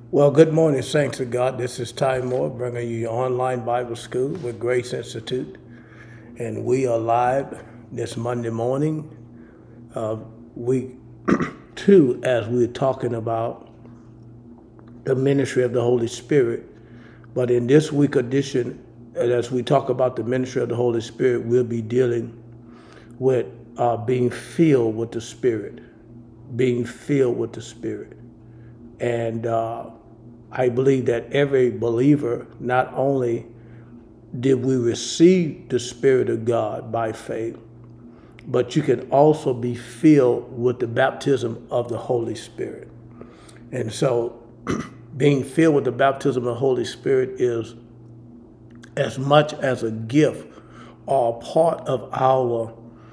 Well, good morning, saints of God. This is Ty Moore bringing you your online Bible school with Grace Institute. And we are live this Monday morning, week two, as we're talking about the ministry of the Holy Spirit. But in this week edition, as we talk about the ministry of the Holy Spirit, we'll be dealing with being filled with the Spirit, being filled with the Spirit. And I believe that every believer, not only did we receive the Spirit of God by faith, but you can also be filled with the baptism of the Holy Spirit. And so being filled with the baptism of the Holy Spirit is as much as a gift or a part of our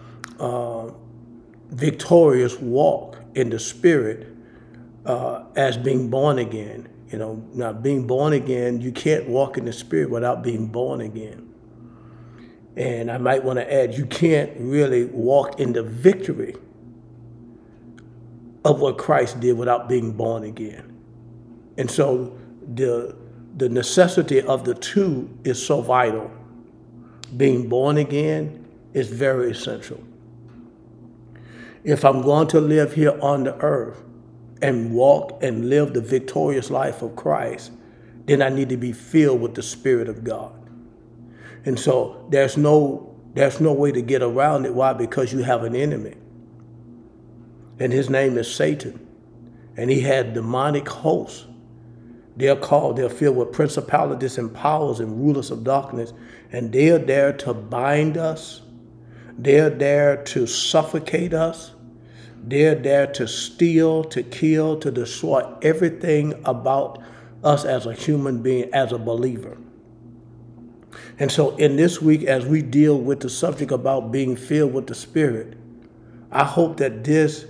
victorious walk in the Spirit as being born again. You know, now being born again, you can't walk in the Spirit without being born again. And I might want to add, you can't really walk in the victory of what Christ did without being born again. And so the necessity of the two is so vital. Being born again is very essential. If I'm going to live here on the earth and walk and live the victorious life of Christ, then I need to be filled with the Spirit of God. And so there's no way to get around it. Why? Because you have an enemy. And his name is Satan. And he had demonic hosts. They're filled with principalities and powers and rulers of darkness. And they're there to bind us. They're there to suffocate us. They're there to steal, to kill, to destroy everything about us as a human being, as a believer. And so in this week, as we deal with the subject about being filled with the Spirit, I hope that this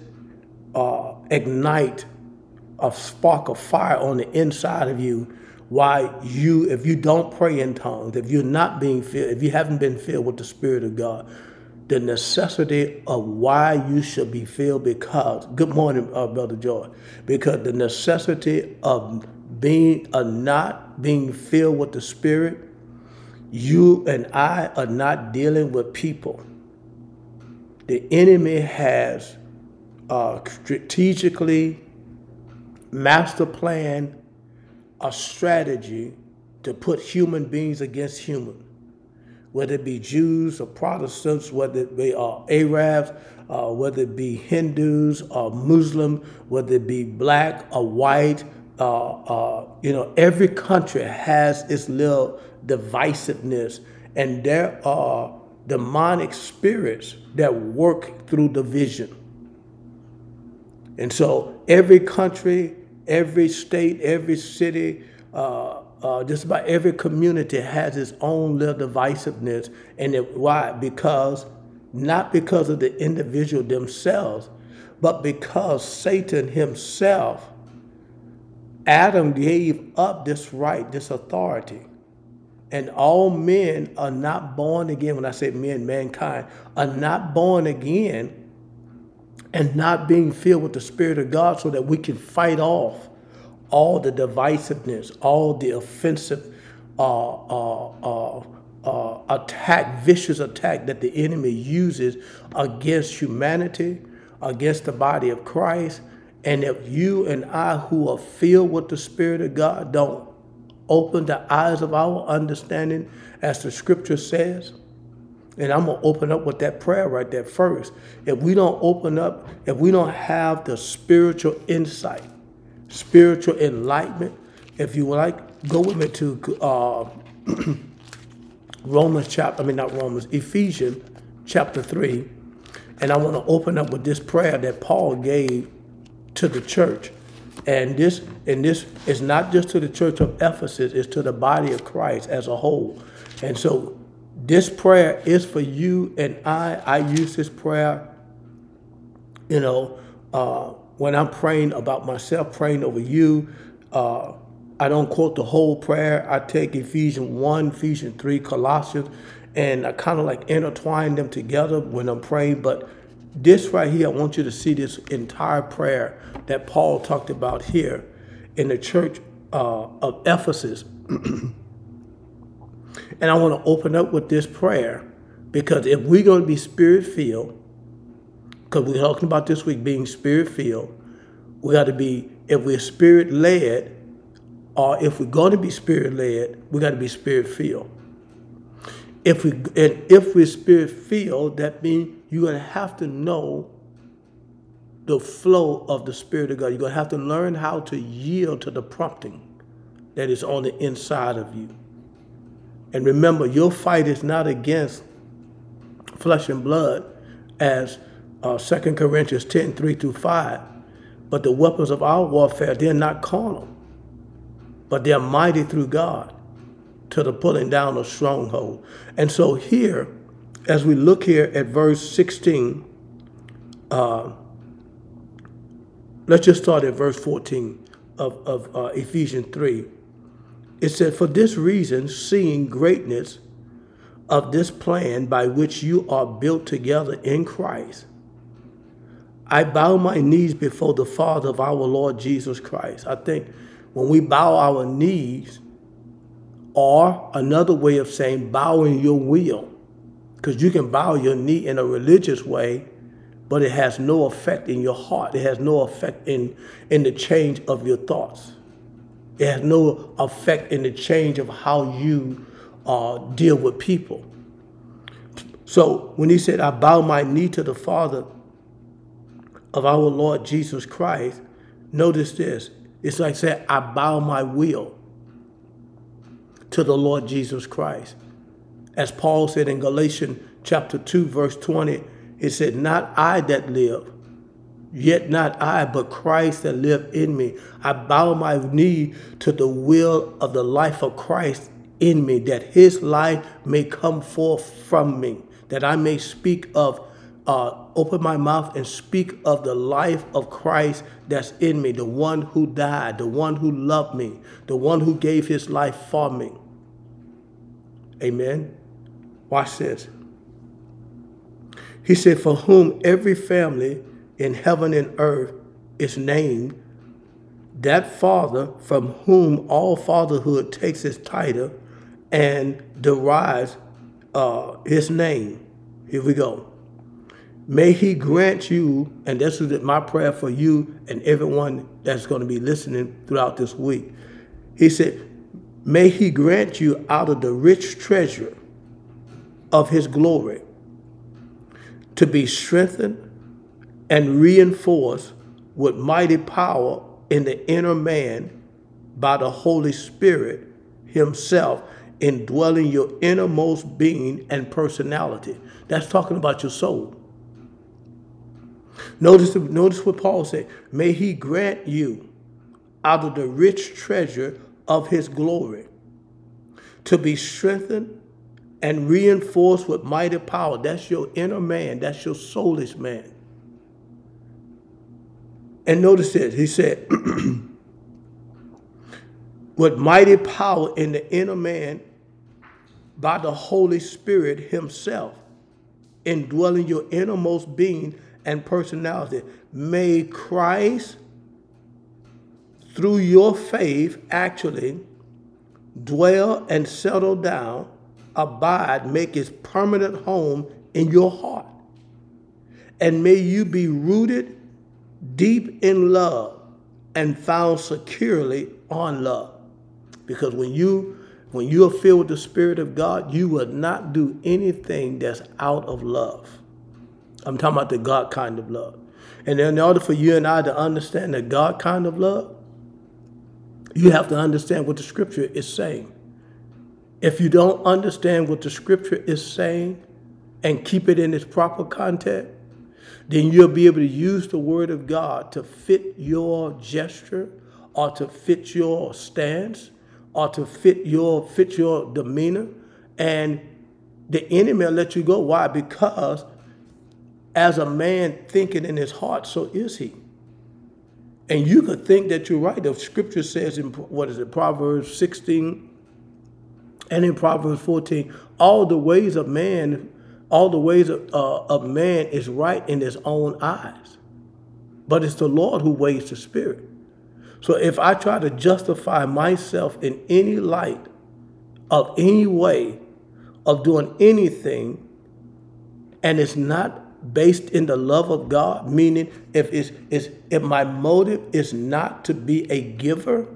ignite a spark of fire on the inside of you. Why if you don't pray in tongues, if you're not being filled, if you haven't been filled with the Spirit of God, the necessity of why you should be filled, because, good morning, Brother Joy, because the necessity of not being filled with the Spirit, you and I are not dealing with people. The enemy has strategically master planned a strategy to put human beings against human. Whether it be Jews or Protestants, whether it be Arabs, whether it be Hindus or Muslim, whether it be black or white, every country has its little divisiveness, and there are demonic spirits that work through division. And so every country, every state, every city, just about every community has its own little divisiveness. And why? Not because of the individual themselves, but because Satan himself, Adam gave up this right, this authority. And all men are not born again. When I say men, mankind, are not born again and not being filled with the Spirit of God so that we can fight off all the divisiveness, all the offensive vicious attack that the enemy uses against humanity, against the body of Christ. And if you and I, who are filled with the Spirit of God, don't open the eyes of our understanding, as the scripture says, and I'm going to open up with that prayer right there first. If we don't open up, if we don't have the spiritual insight, spiritual enlightenment, if you would like, go with me to Ephesians chapter 3. And I want to open up with this prayer that Paul gave to the church. And this is not just to the church of Ephesus, it's to the body of Christ as a whole. And so this prayer is for you and I. I use this prayer, when I'm praying about myself, praying over you. I don't quote the whole prayer. I take Ephesians 1, Ephesians 3, Colossians, and I kind of like intertwine them together when I'm praying. But this right here, I want you to see this entire prayer that Paul talked about here in the church of Ephesus. And I want to open up with this prayer, because if we're going to be spirit-filled, because we're talking about this week being spirit-filled, we got to be, if we're spirit-led, or if we're going to be spirit-led, we got to be spirit-filled. If we're spirit-filled, that means you're going to have to know the flow of the Spirit of God. You're going to have to learn how to yield to the prompting that is on the inside of you. And remember, your fight is not against flesh and blood, as 2 Corinthians 10, 3-5. But the weapons of our warfare, they're not carnal, but they're mighty through God to the pulling down of stronghold. And so here, as we look here at verse 16, let's just start at verse 14 of Ephesians 3. It said, "For this reason, seeing greatness of this plan by which you are built together in Christ, I bow my knees before the Father of our Lord Jesus Christ." I think when we bow our knees, or another way of saying bowing your will, because you can bow your knee in a religious way, but it has no effect in your heart. It has no effect in the change of your thoughts. It has no effect in the change of how you deal with people. So when he said, "I bow my knee to the Father of our Lord Jesus Christ," notice this. It's like saying, I bow my will to the Lord Jesus Christ. As Paul said in Galatians chapter 2, verse 20, it said, "Not I that live, yet not I, but Christ that live in me. I bow my knee to the will of the life of Christ in me, that his life may come forth from me, that I may speak of, open my mouth and speak of the life of Christ that's in me, the one who died, the one who loved me, the one who gave his life for me." Amen. Watch this. He said, "For whom every family in heaven and earth is named, that Father from whom all fatherhood takes its title and derives his name." Here we go. "May he grant you," and this is my prayer for you and everyone that's going to be listening throughout this week. He said, "May he grant you out of the rich treasure of his glory to be strengthened and reinforced with mighty power in the inner man by the Holy Spirit himself, indwelling your innermost being and personality." That's talking about your soul. Notice what Paul said. "May he grant you out of the rich treasure of his glory to be strengthened and reinforced with mighty power." That's your inner man. That's your soulish man. And notice this. He said, with mighty power in the inner man by the Holy Spirit himself, indwelling your innermost being and personality. May Christ, through your faith, actually dwell and settle down, abide, make his permanent home in your heart. And may you be rooted deep in love and found securely on love. Because when you are filled with the Spirit of God, you will not do anything that's out of love. I'm talking about the God kind of love. And in order for you and I to understand the God kind of love, you have to understand what the Scripture is saying. If you don't understand what the Scripture is saying and keep it in its proper context, then you'll be able to use the Word of God to fit your gesture, or to fit your stance, or to fit your demeanor, and the enemy will let you go. Why? Because as a man thinketh in his heart, so is he. And you could think that you're right. The Scripture says in, Proverbs 16 and in Proverbs 14, all the ways of man is right in his own eyes. But it's the Lord who weighs the spirit. So if I try to justify myself in any light of any way of doing anything, and it's not based in the love of God, meaning if my motive is not to be a giver,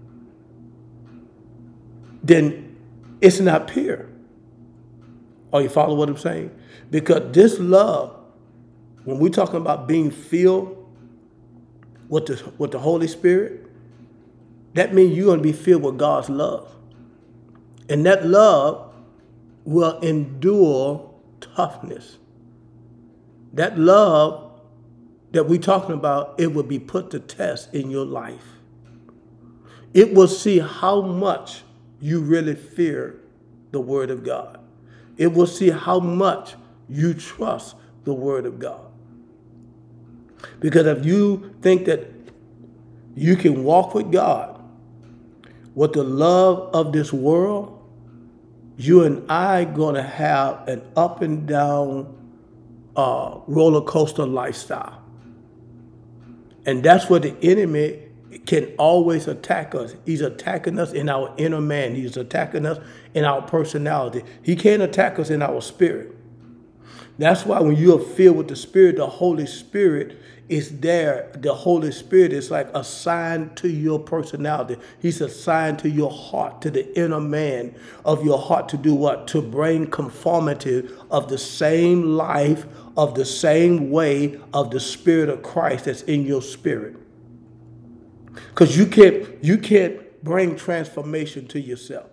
then it's not pure. Are you follow what I'm saying? Because this love, when we're talking about being filled with the Holy Spirit, that means you're going to be filled with God's love. And that love will endure toughness. That love that we're talking about, it will be put to test in your life. It will see how much you really fear the Word of God. It will see how much you trust the Word of God. Because if you think that you can walk with God with the love of this world, you and I going to have an up and down roller coaster lifestyle. And that's where the enemy can always attack us. He's attacking us in our inner man. He's attacking us in our personality. He can't attack us in our spirit. That's why when you are filled with the Spirit, the Holy Spirit is there. The Holy Spirit is like assigned to your personality. He's assigned to your heart, to the inner man of your heart to do what? To bring conformity of the same life, of the same way of the Spirit of Christ that's in your spirit. Because you can't bring transformation to yourself.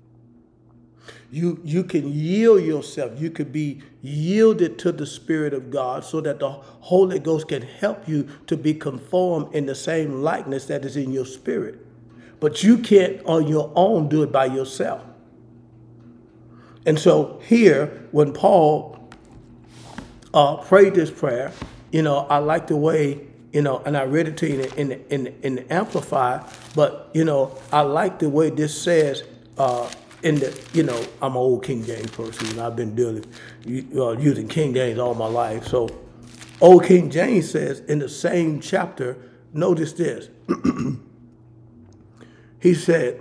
You can yield yourself. You could be yielded to the Spirit of God so that the Holy Ghost can help you to be conformed in the same likeness that is in your spirit. But you can't on your own do it by yourself. And so here, when Paul prayed this prayer, I like the way, and I read it to you in the Amplified, but, I like the way this says, I'm an old King James person. I've been using King James all my life. So old King James says in the same chapter, notice this. He said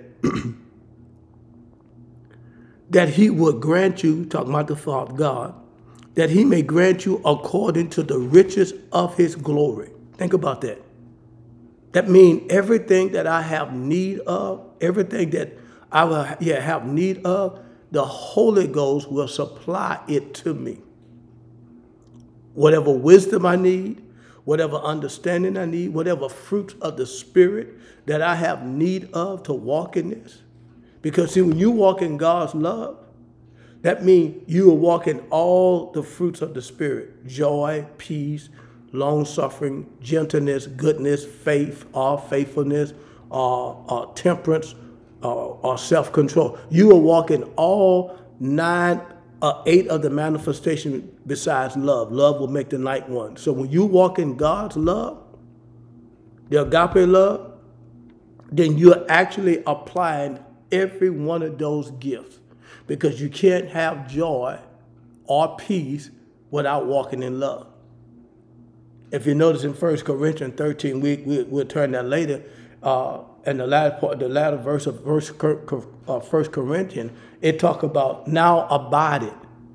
that he would grant you, talking about the Father God, that he may grant you according to the riches of his glory. Think about that. That means everything that I have need of, everything that I will have need of, the Holy Ghost will supply it to me. Whatever wisdom I need, whatever understanding I need, whatever fruit of the Spirit that I have need of to walk in this. Because see, when you walk in God's love, that means you are walking all the fruits of the Spirit: joy, peace, long-suffering, gentleness, goodness, faith, faithfulness, temperance, or self-control. You are walking all 8 of the manifestations besides love. Love will make the night one. So when you walk in God's love, the agape love, then you're actually applying every one of those gifts, because you can't have joy or peace without walking in love. If you notice in 1 Corinthians 13, we'll turn that later, and the latter verse of 1 Corinthians, it talk about now abideth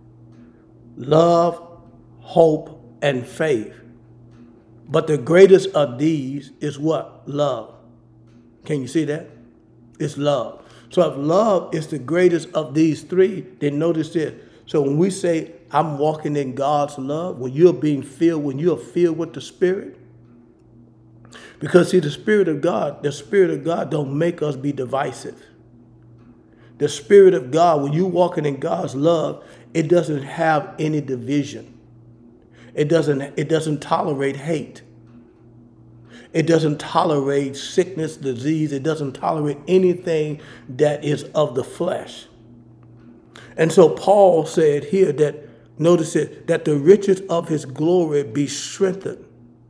love, hope, and faith. But the greatest of these is what? Love. Can you see that? It's love. So if love is the greatest of these three, then notice this. So when we say I'm walking in God's love, when you're filled with the Spirit, because see, the Spirit of God don't make us be divisive. The Spirit of God, when you're walking in God's love, it doesn't have any division. It doesn't tolerate hate. It doesn't tolerate sickness, disease. It doesn't tolerate anything that is of the flesh. And so Paul said here that, notice it, that the riches of his glory be strengthened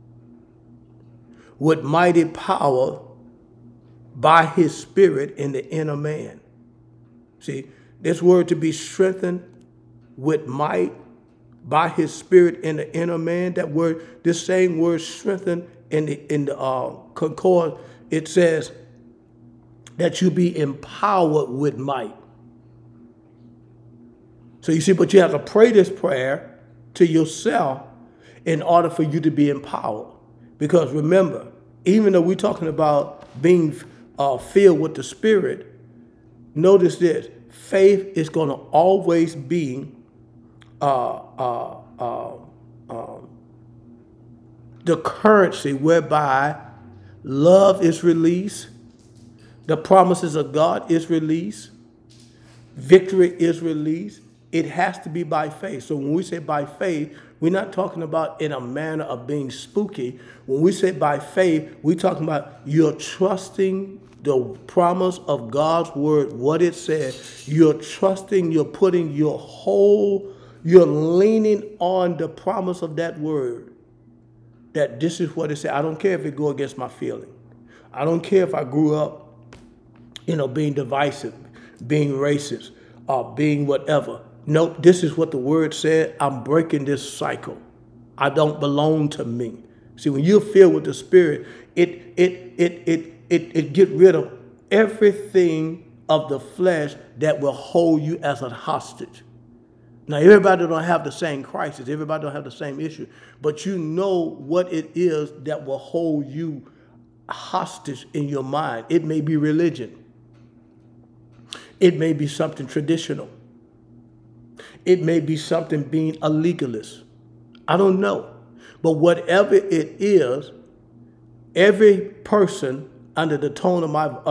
with mighty power by his Spirit in the inner man. See, this word to be strengthened with might by his Spirit in the inner man, that word, this same word strengthened in the Concord, it says that you be empowered with might. So you see, but you have to pray this prayer to yourself in order for you to be empowered. Because remember, even though we're talking about being filled with the Spirit, notice this: faith is going to always be the currency whereby love is released, the promises of God is released, victory is released. It has to be by faith. So when we say by faith, we're not talking about in a manner of being spooky. When we say by faith, we're talking about you're trusting the promise of God's word, what it says. You're trusting, you're putting your you're leaning on the promise of that word, that this is what it says. I don't care if it go against my feeling. I don't care if I grew up, being divisive, being racist, being whatever. Nope, this is what the word said. I'm breaking this cycle. I don't belong to me. See, when you're filled with the Spirit, it get rid of everything of the flesh that will hold you as a hostage. Now, everybody don't have the same crisis. Everybody don't have the same issue. But you know what it is that will hold you hostage in your mind. It may be religion. It may be something traditional. It may be something being a legalist. I don't know. But whatever it is, every person under the tone of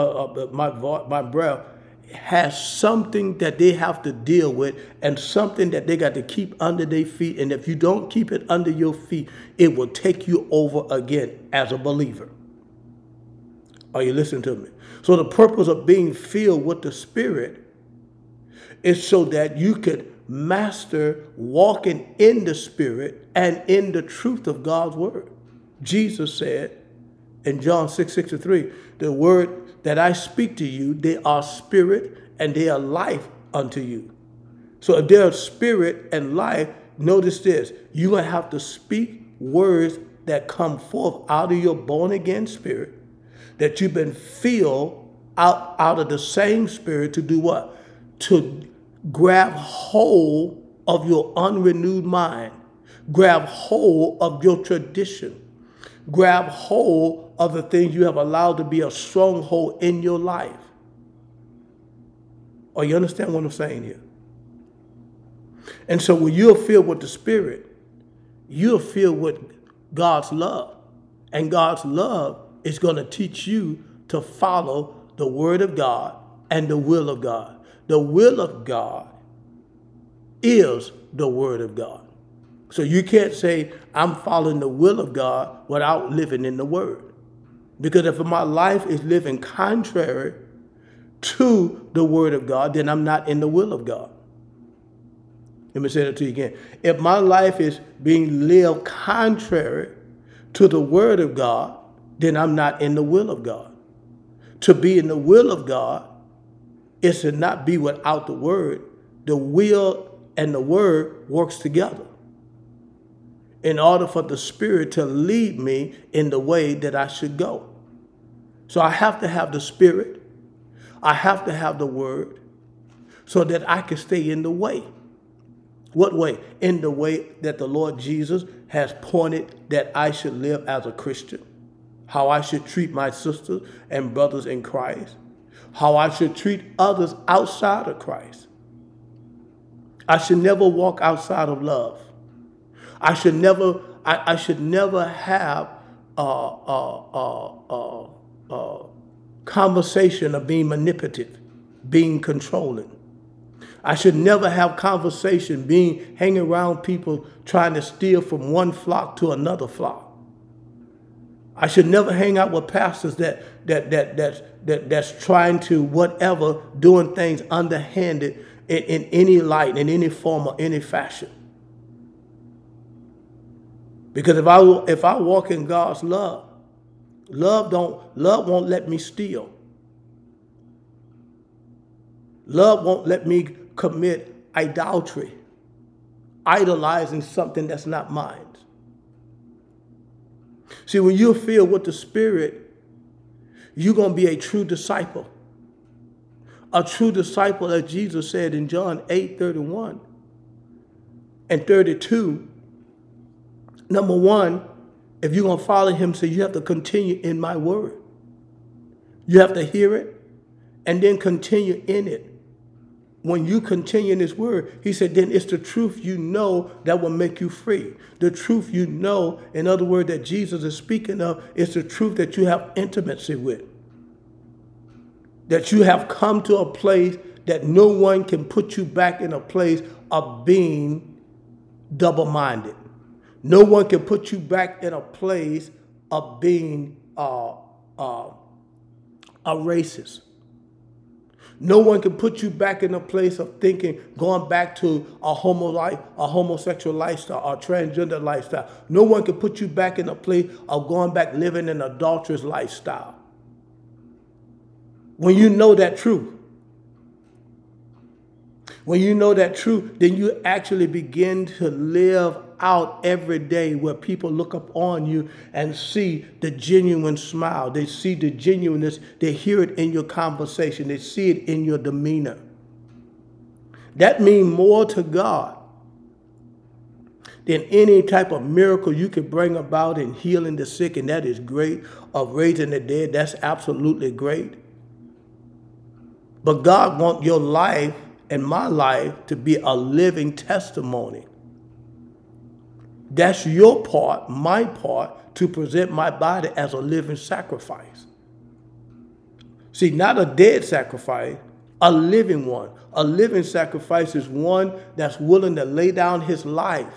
my breath has something that they have to deal with and something that they got to keep under their feet. And if you don't keep it under your feet, it will take you over again as a believer. Are you listening to me? So the purpose of being filled with the Spirit is so that you could master walking in the Spirit and in the truth of God's word. Jesus said in John 6:63, the word that I speak to you, they are spirit and they are life unto you. So if they're spirit and life, notice this: you're going to have to speak words that come forth out of your born again spirit, that you've been filled out of the same Spirit to do what? To grab hold of your unrenewed mind, grab hold of your tradition, grab hold of the things you have allowed to be a stronghold in your life. Or you understand what I'm saying here? And so when you're filled with the Spirit, you're filled with God's love. And God's love is going to teach you to follow the word of God and the will of God. The will of God is the word of God. So you can't say, I'm following the will of God without living in the word. Because if my life is living contrary to the word of God, then I'm not in the will of God. Let me say that to you again. If my life is being lived contrary to the word of God, then I'm not in the will of God. To be in the will of God is to not be without the word. The will and the word works together in order for the Spirit to lead me in the way that I should go. So I have to have the Spirit. I have to have the word so that I can stay in the way. What way? In the way that the Lord Jesus has pointed that I should live as a Christian. How I should treat my sisters and brothers in Christ. How I should treat others outside of Christ. I should never walk outside of love. I should never have conversation of being manipulative, being controlling. I should never have conversation hanging around people trying to steal from one flock to another flock. I should never hang out with pastors that's trying to whatever, doing things underhanded in any light, in any form or any fashion. Because if I walk in God's love, love won't let me steal. Love won't let me commit idolatry, idolizing something that's not mine. See, when you're filled with the Spirit, you're going to be a true disciple. A true disciple, as Jesus said in John 8:31 and 32. Number one, if you're going to follow him, so you have to continue in my word. You have to hear it and then continue in it. When you continue in his word, he said, then it's the truth you know that will make you free. The truth you know, in other words, that Jesus is speaking of, is the truth that you have intimacy with. That you have come to a place that no one can put you back in a place of being double-minded. No one can put you back in a place of being a racist. No one can put you back in a place of thinking, going back to a homosexual lifestyle or transgender lifestyle. No one can put you back in a place of going back living an adulterous lifestyle. When you know that truth, then you actually begin to live out every day where people look up on you and see the genuine smile. They see the genuineness. They hear it in your conversation. They see it in your demeanor. That means more to God than any type of miracle you can bring about in healing the sick, and that is great, of raising the dead. That's absolutely great. But God wants your life and my life to be a living testimony. That's your part, my part, to present my body as a living sacrifice. See, not a dead sacrifice, a living one. A living sacrifice is one that's willing to lay down his life,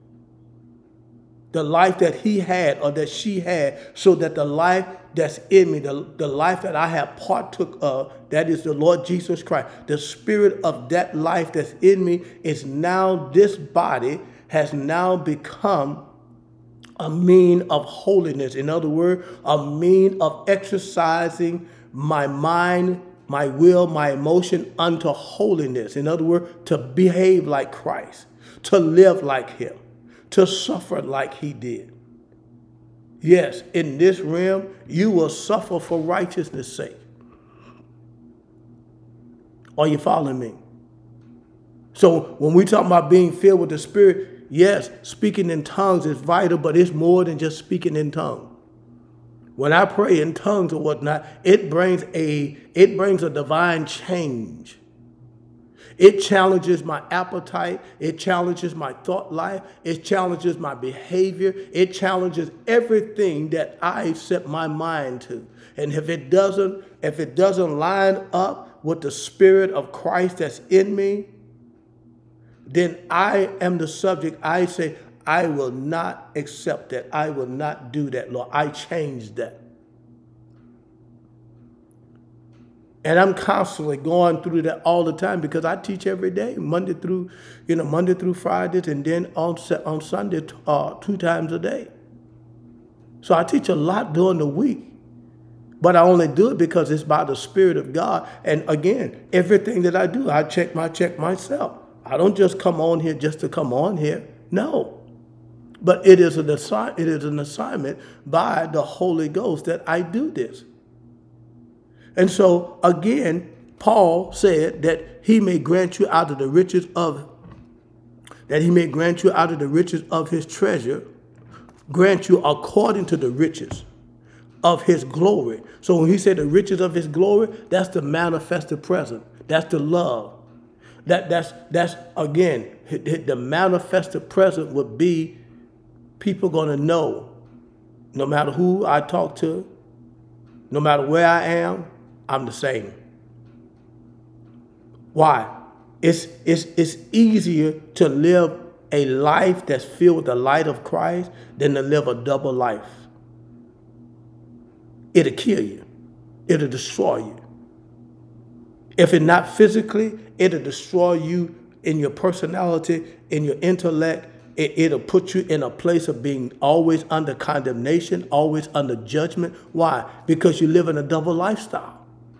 the life that he had or that she had, so that the life that's in me, the life that I have partook of, that is the Lord Jesus Christ, the spirit of that life that's in me is now, this body has now become a mean of holiness. In other words, a mean of exercising my mind, my will, my emotion unto holiness. In other words, to behave like Christ, to live like him, to suffer like he did. Yes, in this realm, you will suffer for righteousness' sake. Are you following me? So when we talk about being filled with the Spirit, yes, speaking in tongues is vital, but it's more than just speaking in tongues. When I pray in tongues or whatnot, it brings a divine change. It challenges my appetite. It challenges my thought life. It challenges my behavior. It challenges everything that I set my mind to. And if it doesn't line up with the Spirit of Christ that's in me, then I am the subject. I say, I will not accept that. I will not do that, Lord. I changed that. And I'm constantly going through that all the time because I teach every day, Monday through Fridays, and then on Sunday 2 times a day. So I teach a lot during the week, but I only do it because it's by the Spirit of God. And again, everything that I do, I check myself. I don't just come on here just to come on here. No. But it is an assignment by the Holy Ghost that I do this. And so, again, Paul said that he may grant you out of the riches of his treasure, grant you according to the riches of his glory. So when he said the riches of his glory, that's the manifested present. That's the love. That's again, the manifested present would be people going to know, no matter who I talk to, no matter where I am, I'm the same. Why? It's easier to live a life that's filled with the light of Christ than to live a double life. It'll kill you. It'll destroy you. If it's not physically, it'll destroy you in your personality, in your intellect. It'll put you in a place of being always under condemnation, always under judgment. Why? Because you live in a double lifestyle.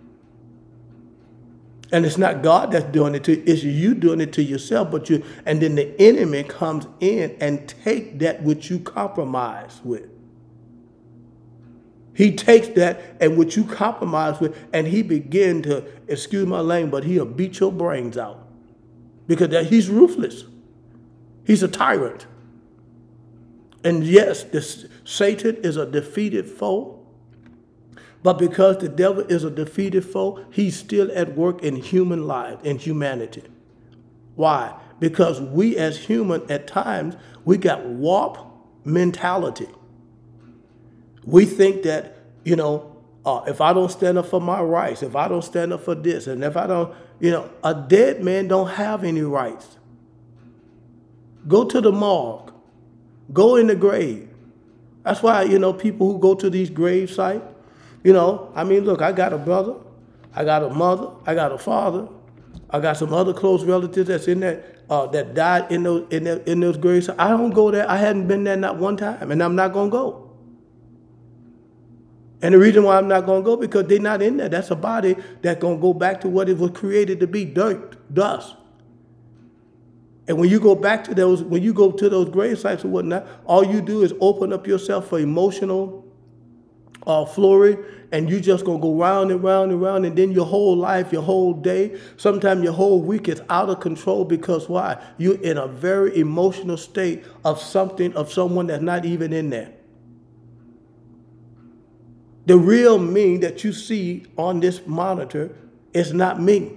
And it's not God that's doing it to you, it's you doing it to yourself, and then the enemy comes in and take that which you compromise with. He takes that and what you compromise with, and he begin to, excuse my language, but he'll beat your brains out because he's ruthless. He's a tyrant. And yes, Satan is a defeated foe, but because the devil is a defeated foe, he's still at work in human life, in humanity. Why? Because we as human, at times, we got warped mentality. We think that, if I don't stand up for my rights, if I don't stand up for this, and if I don't, a dead man don't have any rights. Go to the morgue. Go in the grave. That's why, people who go to these grave sites, look, I got a brother, I got a mother, I got a father, I got some other close relatives that's in that, that died in those graves. I don't go there. I hadn't been there not one time, and I'm not going to go. And the reason why I'm not going to go, because they're not in there. That's a body that's going to go back to what it was created to be, dirt, dust. And when you go back to those, when you go to those grave sites and whatnot, all you do is open up yourself for emotional flurry, and you just going to go round and round and round, and then your whole life, your whole day, sometimes your whole week is out of control because why? You're in a very emotional state of someone that's not even in there. The real me that you see on this monitor is not me.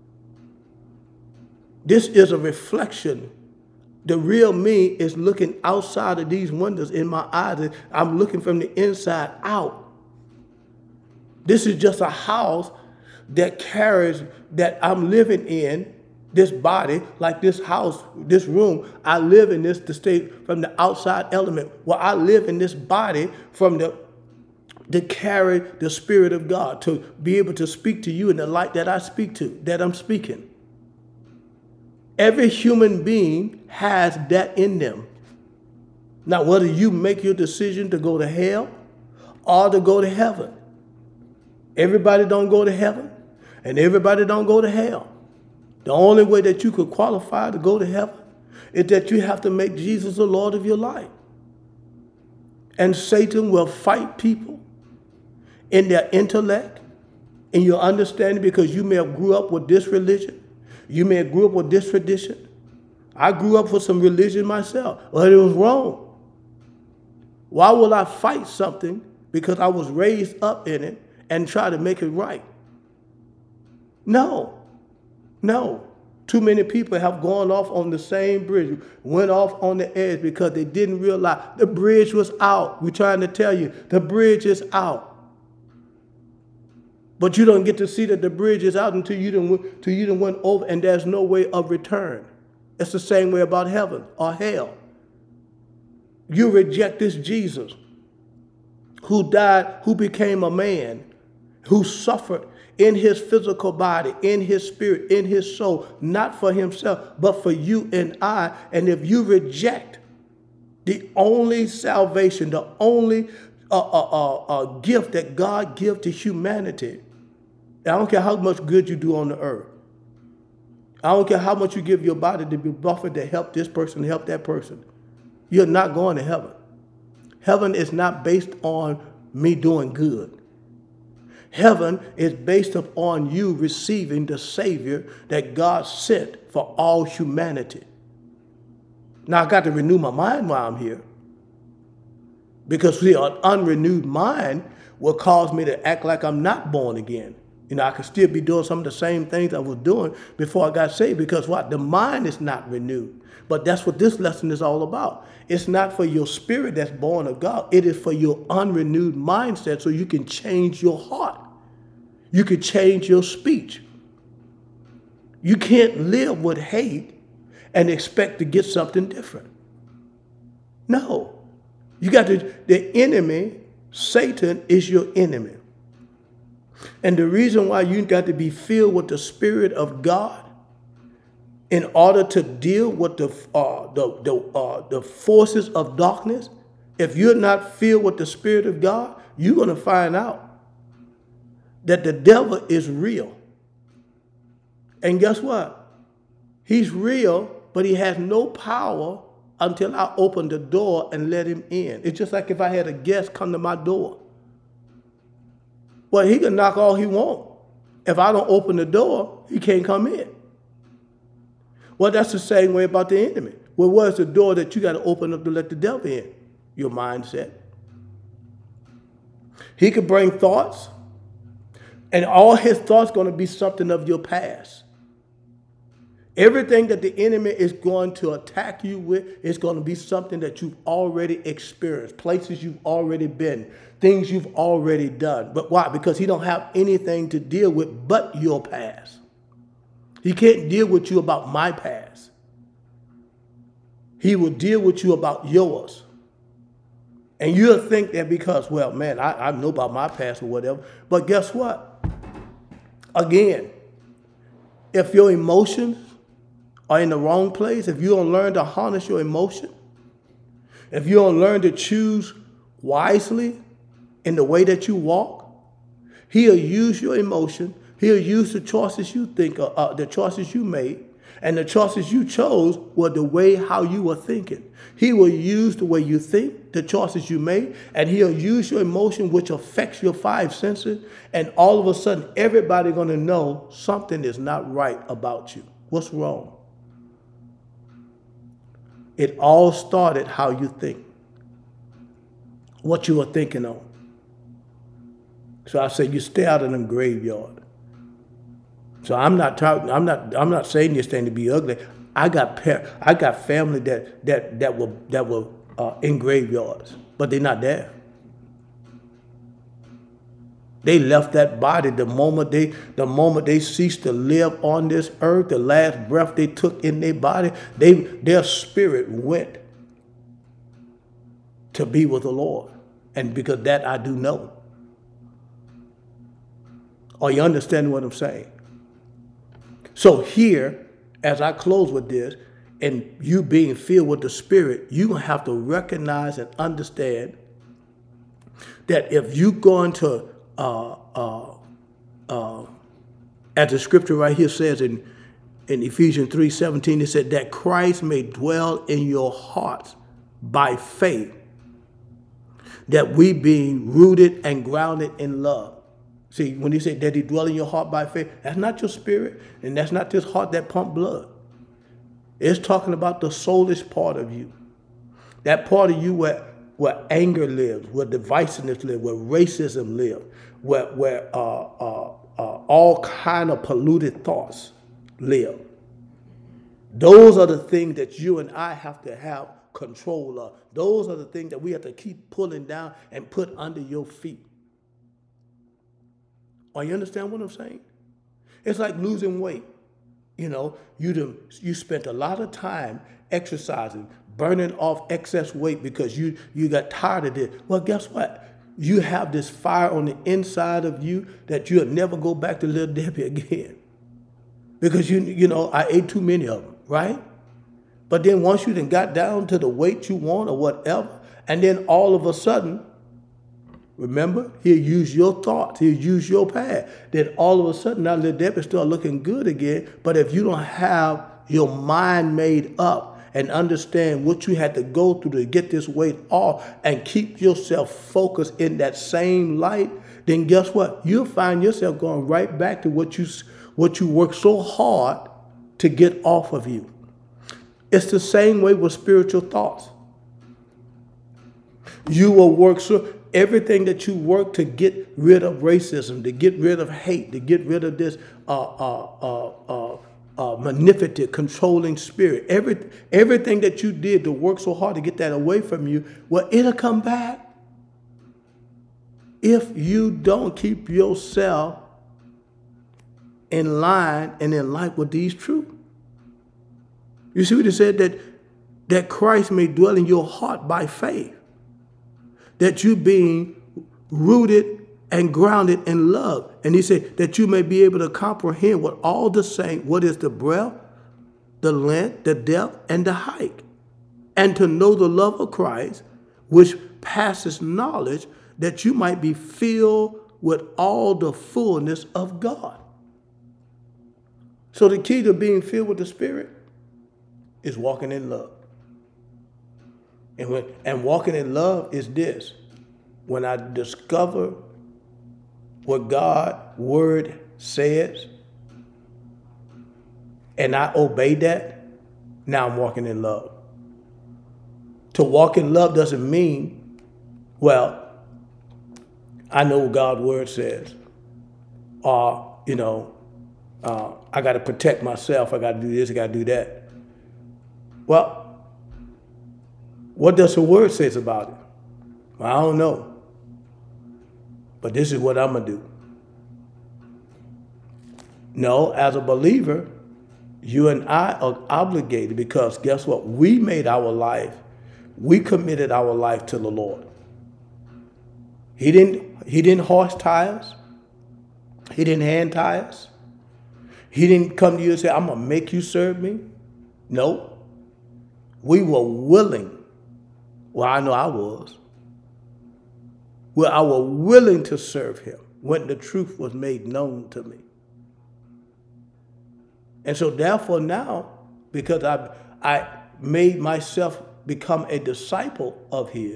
This is a reflection. The real me is looking outside of these windows in my eyes. I'm looking from the inside out. This is just a house that carries, that I'm living in, this body, like this house, this room. I live in this to stay from the outside element. Well, I live in this body to carry the Spirit of God, to be able to speak to you in the light that I speak to, that I'm speaking. Every human being has that in them. Now, whether you make your decision to go to hell or to go to heaven, everybody don't go to heaven and everybody don't go to hell. The only way that you could qualify to go to heaven is that you have to make Jesus the Lord of your life. And Satan will fight people in their intellect, in your understanding, because you may have grew up with this religion. You may have grew up with this tradition. I grew up with some religion myself, but it was wrong. Why will I fight something because I was raised up in it and try to make it right? No. Too many people have gone off on the same bridge, went off on the edge because they didn't realize the bridge was out. We're trying to tell you, the bridge is out. But you don't get to see that the bridge is out until you done went over, and there's no way of return. It's the same way about heaven or hell. You reject this Jesus who died, who became a man, who suffered in his physical body, in his spirit, in his soul, not for himself, but for you and I. And if you reject the only salvation, the only gift that God gives to humanity, I don't care how much good you do on the earth. I don't care how much you give your body to be buffered to help this person, to help that person. You're not going to heaven. Heaven is not based on me doing good. Heaven is based upon you receiving the Savior that God sent for all humanity. Now, I got to renew my mind while I'm here. Because see, an unrenewed mind will cause me to act like I'm not born again. I could still be doing some of the same things I was doing before I got saved, because what? The mind is not renewed. But that's what this lesson is all about. It's not for your spirit that's born of God. It is for your unrenewed mindset so you can change your heart. You can change your speech. You can't live with hate and expect to get something different. No. You got to, the enemy, Satan, is your enemy. And the reason why you got to be filled with the Spirit of God in order to deal with the forces of darkness, if you're not filled with the Spirit of God, you're going to find out that the devil is real. And guess what? He's real, but he has no power until I open the door and let him in. It's just like if I had a guest come to my door. Well, he can knock all he wants. If I don't open the door, he can't come in. Well, that's the same way about the enemy. Well, what's the door that you got to open up to let the devil in? Your mindset. He could bring thoughts, and all his thoughts going to be something of your past. Everything that the enemy is going to attack you with is going to be something that you've already experienced, places you've already been, things you've already done. But why? Because he don't have anything to deal with but your past. He can't deal with you about my past. He will deal with you about yours. And you'll think that because, well, man, I know about my past or whatever. But guess what? Again, if your emotions are in the wrong place, if you don't learn to harness your emotion, if you don't learn to choose wisely in the way that you walk, he'll use your emotion. He'll use the choices you think, the choices you made, and the choices you chose were the way how you were thinking. He will use the way you think, the choices you made, and he'll use your emotion, which affects your five senses, and all of a sudden, everybody's going to know something is not right about you. What's wrong? It all started how you think, what you were thinking on. So I say you stay out of them graveyard. So I'm not saying this thing to be ugly. I got family that were in graveyards, but they're not there. They left that body the moment they ceased to live on this earth. The last breath they took in their body, their spirit went to be with the Lord, and because that I do know. Are you understanding what I'm saying? So here, as I close with this, and you being filled with the Spirit, you're going to have to recognize and understand that if you're going to, as the scripture right here says in Ephesians 3:17, it said that Christ may dwell in your hearts by faith, that we being rooted and grounded in love. See, when he said that he dwell in your heart by faith, that's not your spirit, and that's not this heart that pump blood. It's talking about the soulish part of you. That part of you where anger lives, where divisiveness lives, where racism lives, where all kind of polluted thoughts live. Those are the things that you and I have to have control of. Those are the things that we have to keep pulling down and put under your feet. Are you understand what I'm saying? It's like losing weight. You know, you spent a lot of time exercising, burning off excess weight because you got tired of it. Well, guess what? You have this fire on the inside of you that you'll never go back to Little Debbie again. Because you know, I ate too many of them, right? But then once you then got down to the weight you want or whatever, and then all of a sudden, remember, he'll use your thoughts, he'll use your past. Then all of a sudden, now Little Debbie start looking good again. But if you don't have your mind made up and understand what you had to go through to get this weight off and keep yourself focused in that same light, then guess what? You'll find yourself going right back to what you worked so hard to get off of you. It's the same way with spiritual thoughts. You will work so everything that you work to get rid of racism, to get rid of hate, to get rid of this manipulative, controlling spirit. Everything that you did to work so hard to get that away from you, well, it'll come back if you don't keep yourself in line and in line with these truths. You see what it said? That Christ may dwell in your heart by faith. That you being rooted and grounded in love. And he said that you may be able to comprehend what all the saints, what is the breadth, the length, the depth, and the height. And to know the love of Christ, which passes knowledge, that you might be filled with all the fullness of God. So the key to being filled with the Spirit is walking in love. And walking in love is this. When I discover what God's word says, and I obey that, now I'm walking in love. To walk in love doesn't mean, well, I know what God's word says, or, I got to protect myself, I got to do this, I got to do that. Well, what does the word says about it? Well, I don't know. But this is what I'm going to do. No, as a believer, you and I are obligated, because guess what? We committed our life to the Lord. He didn't horse tie us. He didn't hand tie us. He didn't come to you and say, I'm going to make you serve me. No. We were willing. Well, I know I was. Well, I was willing to serve him when the truth was made known to me. And so therefore now, because I made myself become a disciple of his,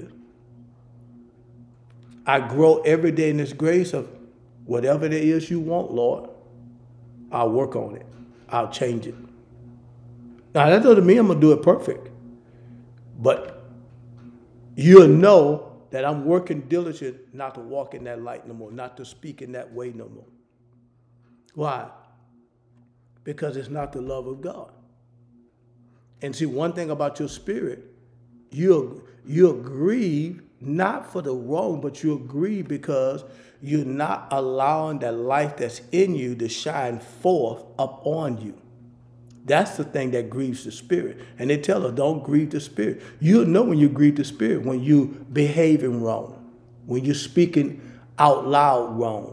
I grow every day in this grace of whatever it is you want, Lord, I'll work on it. I'll change it. Now, that doesn't mean I'm going to do it perfect. But you'll know that I'm working diligent not to walk in that light no more, not to speak in that way no more. Why? Because it's not the love of God. And see, one thing about your spirit, you'll grieve not for the wrong, but you'll grieve because you're not allowing that life that's in you to shine forth upon you. That's the thing that grieves the spirit. And they tell us, don't grieve the spirit. You'll know when you grieve the spirit, when you behaving wrong, when you're speaking out loud wrong.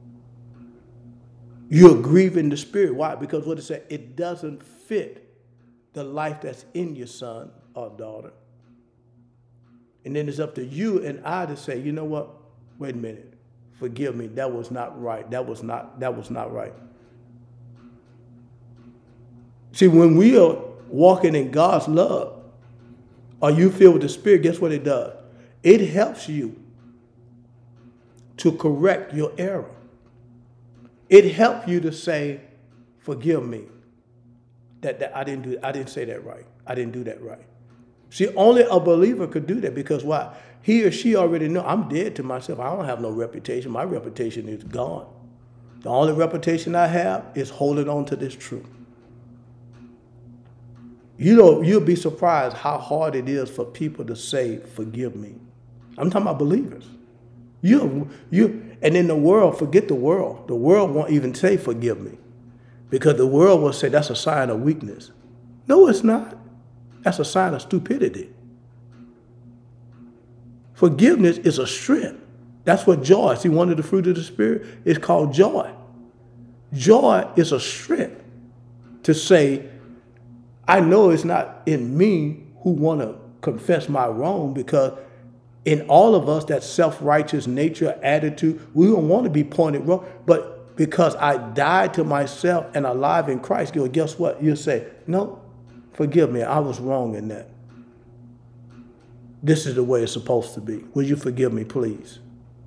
You're grieving the spirit. Why? Because what it said, it doesn't fit the life that's in your son or daughter. And then it's up to you and I to say, you know what? Wait a minute. Forgive me. That was not right. That was not right. See, when we are walking in God's love, or you filled with the Spirit, guess what it does? It helps you to correct your error. It helps you to say, forgive me. That I didn't say that right. I didn't do that right. See, only a believer could do that, because why? He or she already know, I'm dead to myself. I don't have no reputation. My reputation is gone. The only reputation I have is holding on to this truth. You'll be surprised how hard it is for people to say, forgive me. I'm talking about believers. And in the world, forget the world. The world won't even say, forgive me. Because the world will say that's a sign of weakness. No, it's not. That's a sign of stupidity. Forgiveness is a strength. That's what joy. See, one of the fruit of the Spirit is called joy. Joy is a strength to say, I know it's not in me who want to confess my wrong, because in all of us, that self-righteous nature, attitude, we don't want to be pointed wrong. But because I died to myself and alive in Christ, guess what? You'll say, no, forgive me. I was wrong in that. This is the way it's supposed to be. Will you forgive me, please?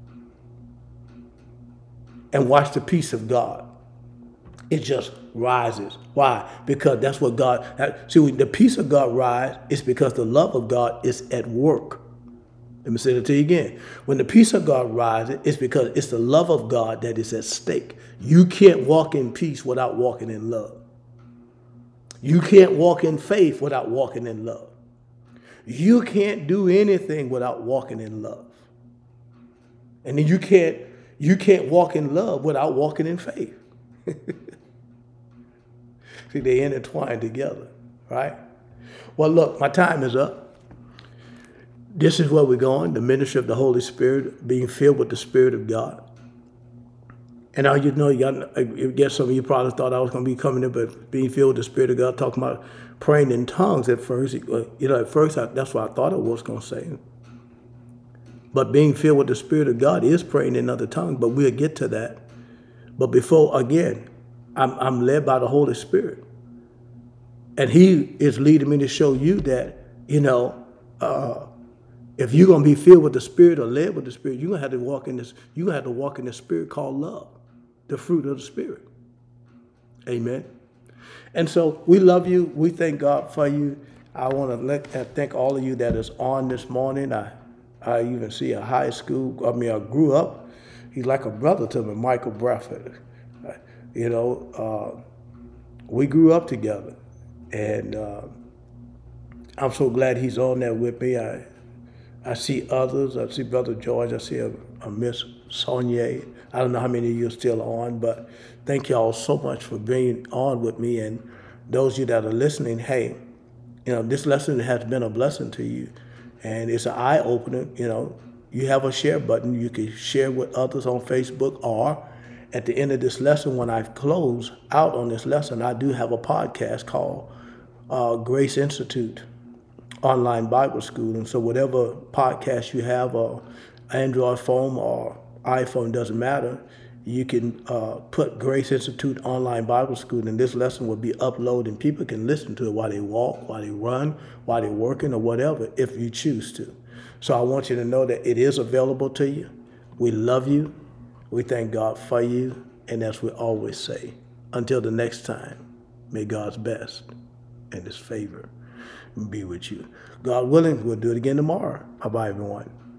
And watch the peace of God. It just rises. Why? Because that's what God, see, when the peace of God rises, it's because the love of God is at work. Let me say that to you again. When the peace of God rises, it's because it's the love of God that is at stake. You can't walk in peace without walking in love. You can't walk in faith without walking in love. You can't do anything without walking in love. And then you can't walk in love without walking in faith. See, they intertwine together, right? Well, look, my time is up. This is where we're going, the ministry of the Holy Spirit, being filled with the Spirit of God. And now, I guess some of you probably thought I was going to be coming in, but being filled with the Spirit of God, talking about praying in tongues at first. That's what I thought I was going to say. But being filled with the Spirit of God is praying in other tongues, but we'll get to that. But before, again, I'm led by the Holy Spirit. And he is leading me to show you that, If you're gonna be filled with the Spirit or led with the Spirit, you're gonna have to walk in this. You're gonna have to walk in the Spirit called love, the fruit of the Spirit. Amen. And so we love you. We thank God for you. I want to thank all of you that is on this morning. I even see a high school. I grew up. He's like a brother to me, Michael Bradford. We grew up together, and I'm so glad he's on there with me. I see others. I see Brother George. I see a Miss Sonia. I don't know how many of you are still on, but thank y'all so much for being on with me. And those of you that are listening, hey, this lesson has been a blessing to you, and it's an eye opener. You have a share button. You can share with others on Facebook, or at the end of this lesson, when I close out on this lesson, I do have a podcast called Grace Institute Online Bible School. And so whatever podcast you have, or Android phone or iPhone, doesn't matter, you can put Grace Institute Online Bible School, and this lesson will be uploaded, and people can listen to it while they walk, while they run, while they're working, or whatever, if you choose to. So I want you to know that it is available to you. We love you. We thank God for you. And as we always say, until the next time, may God's best and his favor be with you. God willing, we'll do it again tomorrow. Bye-bye, everyone.